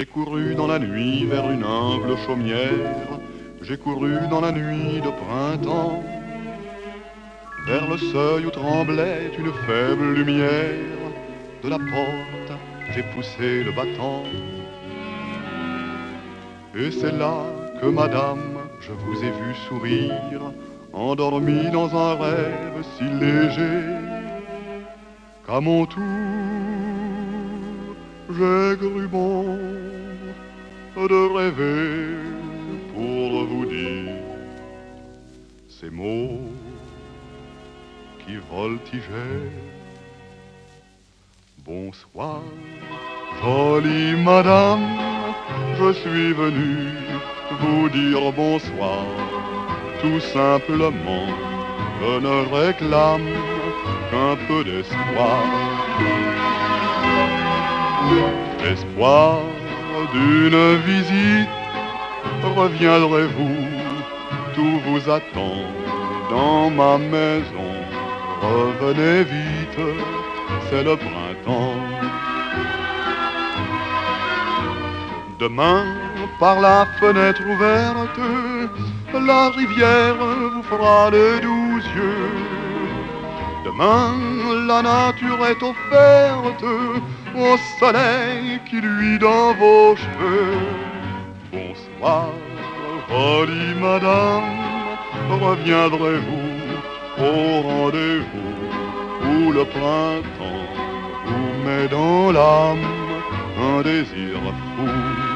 couru dans la nuit vers une humble chaumière, j'ai couru dans la nuit de printemps, vers le seuil où tremblait une faible lumière. De la porte, j'ai poussé le battant. Et c'est là que, madame, je vous ai vu sourire, endormie dans un rêve si léger, qu'à mon tour, j'ai cru bon de rêver pour vous dire ces mots qui voltigeaient. Bonsoir, jolie madame, je suis venu vous dire bonsoir. Tout simplement, je ne réclame qu'un peu d'espoir. Espoir d'une visite, reviendrez-vous? Tout vous attend dans ma maison. Revenez vite, c'est le printemps. Demain, par la fenêtre ouverte, la rivière vous fera les 12 yeux. Demain, la nature est offerte au soleil qui luit dans vos cheveux. Bonsoir, jolie madame, reviendrez-vous au rendez-vous où le printemps vous met dans l'âme un désir fou.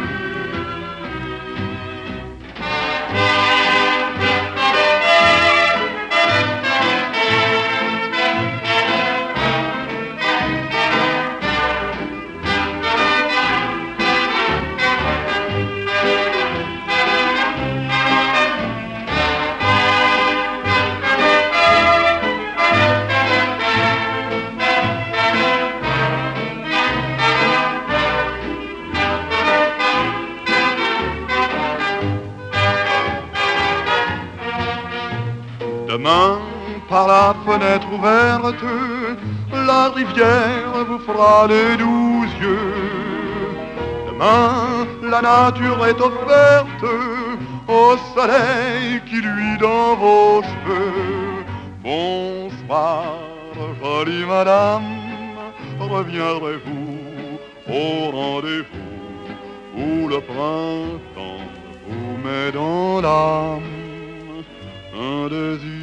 Demain, par la fenêtre ouverte, la rivière vous fera les 12 yeux. Demain, la nature est offerte au soleil qui luit dans vos cheveux. Bonsoir, jolie madame, reviendrez-vous au rendez-vous où le printemps vous met dans l'âme un désir